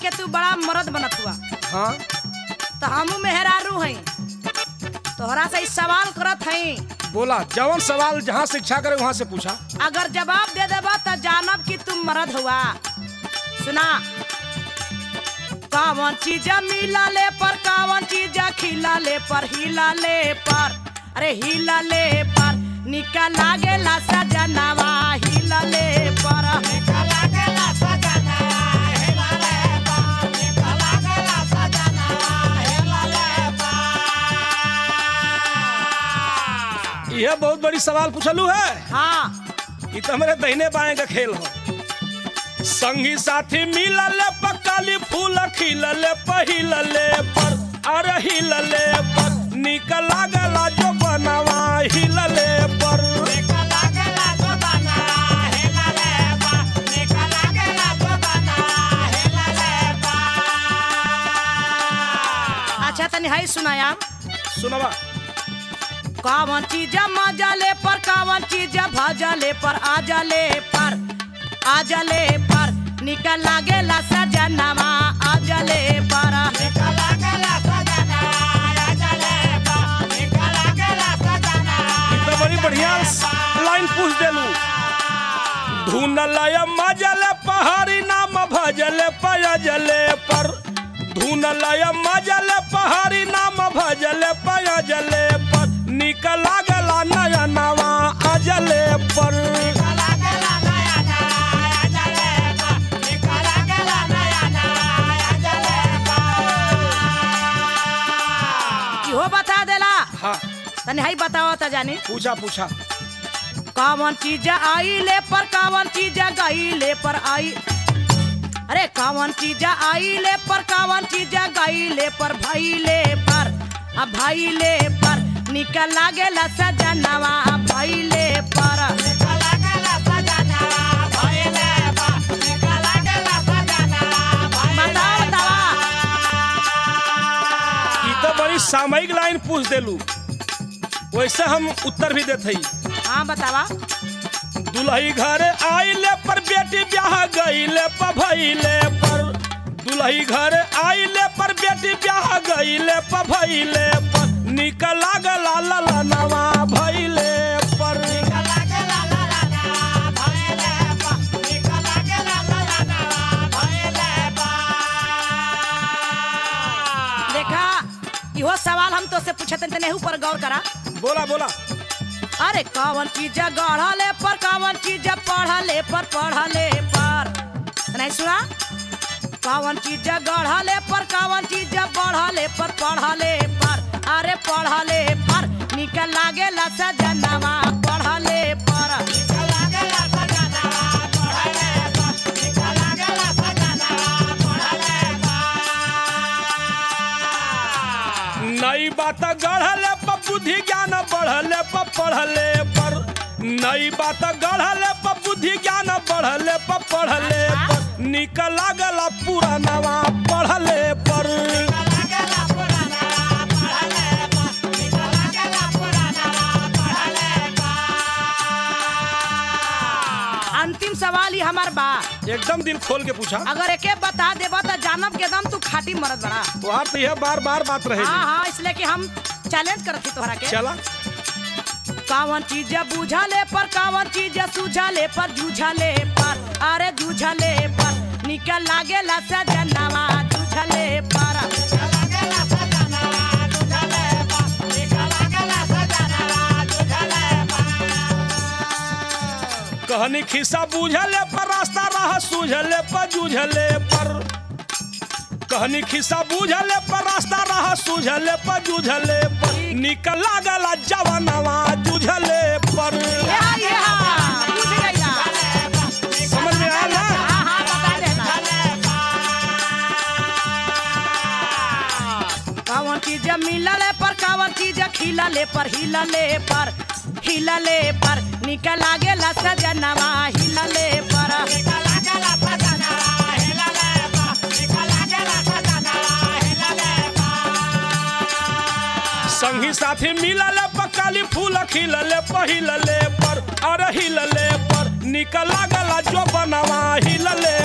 के तू बड़ा मर्द बनत हुआ हाँ तो हमू मेहरारू हई तोहरा से सवाल करत हई। बोला, जवन सवाल जहाँ से इच्छा करे वहाँ से पूछा। अगर जवाब दे देबा तो जानब कि तुम मर्द हुआ। सुना, कावन चीज मिला ले पर कावन चीज खिला ले पर हिला ले पर, अरे हिला ले पर निकल लागेला सजनवा हिला ले पर। यह बहुत बड़ी सवाल पूछलू है। हाँ, ये तो हमारे दहिने बाएं का खेल हो। संगी साथी मिलल पकाली फूल खिलल पहिलले पर, अरे हिलले पर निकल लागला जो बनवा हिलले पर। अच्छा तनी हाई सुनाया। सुनवा, कावन चीज मजले पर कावन चीज भजले पर आजले पर, आजले पर निकल लागेला सजनवा आजले पर। तो बड़ी बढ़िया लाइन पूछ देलू। धुनलय मजले पहाड़ी नाम भजले पयजले पर, धुनलय मजले पहाड़ी नाम भजले पयजले पर निकल लागला नयनवा अजले पर। इहो बता देला। हाँ तनी हाई बताओ त जानी। पूछा पूछा। कावन चीज आईले पर कावन चीज गईले पर आई, अरे कावन चीज आईले पर कावन चीज गईले पर भइले पर, अब भइले पर निकल लागेला सजनवा भइले पर। बताओ बतावा। ये तो बड़ी सामयिक लाइन पूछ देलू, वैसे हम उत्तर भी देते ही। हाँ बतावा। दुल्ही घर आइले पर बेटी ब्याह गईले पर भइले पर, दुल्ही घर आइले पर बेटी ब्याह गईले पर भइले पर निकल लागला ललनवा भइले पर। देखा, इहो सवाल हम तो से पूछते तने ऊपर गौर करा। बोला बोला। अरे कावन चीज गढ़ले पर कावन चीज पढ़ले पर, पढ़ले पर नहीं सुना। कावन चीज गढ़ले पर कावन चीज बढ़ले पर, पढ़ले पर, अरे पढ़ले पर निकल लागेला सजनवा पढ़ले पर। नई बात गढ़ले पर बुद्धि ज्ञान बढ़ले पर पढ़ले पर, नई बात गढ़ले पर बुद्धि ज्ञान बढ़ले पर पढ़ले पर निकल लागला पुरानवा पढ़ले पर। अंतिम सवाल ही हमार बा, एकदम दिल खोल के पूछा। अगर एके बता देबा तो जानब के दम तू खाटी मरद बड़ा। तुहार तो यह बार बार बात रहे। हाँ हाँ, इसलिए कि हम चैलेंज करत थी तोहरा के। चला। कावन चीज बुझले पर कावन चीज सुझले पर जूझले पर, अरे जूझले पर निकल लागेला सजनवा जूझले पर। कहनी खिस्सा बुझले पर रास्ता राह सूझले पर जूझले पर, कहनी खिस्सा बुझले पर रास्ता राह सूझले पर जूझले पर निकल लागला जवानवा जूझले पर। बुझ गइला। समझ में आया ना? हाँ हाँ, बता देना। कावन चीज मिलले पर कावन चीज खिलले पर, हिलले पर, हिलले पर निकल लागेला सजनवा हिलले पर। संगी साथी मिलले पकाली फूल खिलले पहिलले पर, अरे हिलले पर निकल लागला जो बनवा हिलले